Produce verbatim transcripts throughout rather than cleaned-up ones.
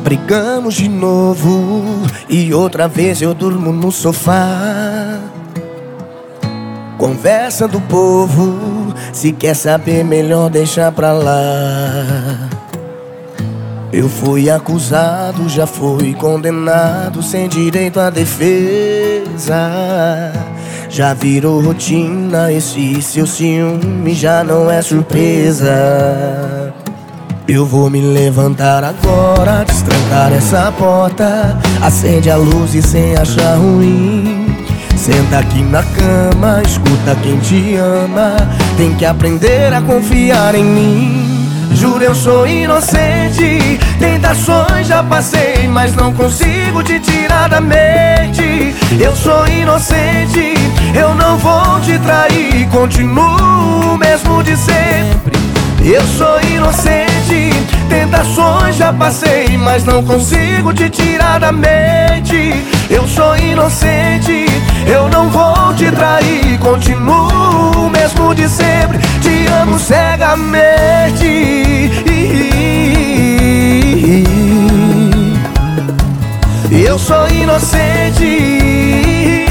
Brigamos de novo e outra vez eu durmo no sofá. Conversa do povo, se quer saber melhor deixa pra lá. Eu fui acusado, já fui condenado, sem direito à defesa. Já virou rotina, esse seu ciúme já não é surpresa. Eu vou me levantar agora, destrancar essa porta, acende a luz e sem achar ruim. Senta aqui na cama, escuta quem te ama, tem que aprender a confiar em mim. Juro eu sou inocente, tentações já passei, mas não consigo te tirar da mente. Eu sou inocente, eu não vou te trair, continuo o mesmo de sempre. Eu sou inocente, tentações já passei, mas não consigo te tirar da mente. Eu sou inocente, eu não vou te trair, continuo o mesmo de sempre. Te amo cegamente. Eu sou inocente.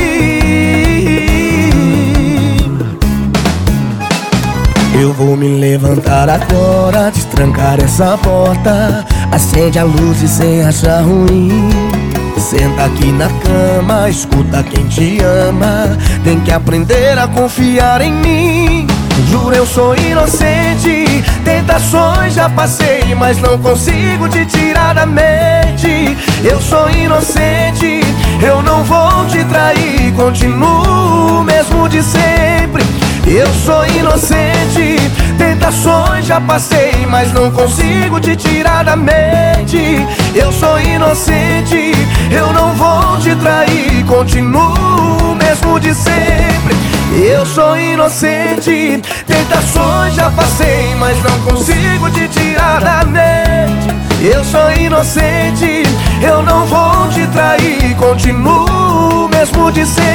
Eu vou me levantar agora, destrancar essa porta, acende a luz e sem achar ruim. Senta aqui na cama, escuta quem te ama, tem que aprender a confiar em mim. Juro eu sou inocente, tentações já passei, mas não consigo te tirar da mente. Eu sou inocente, eu não vou te trair, continuo o mesmo de sempre. Eu sou inocente, tentações já passei, mas não consigo te tirar da mente. Eu sou inocente, eu não vou te trair, continuo o mesmo de sempre. Eu sou inocente, tentações já passei, mas não consigo te tirar da mente. Eu sou inocente, eu não vou te trair, continuo o mesmo de sempre.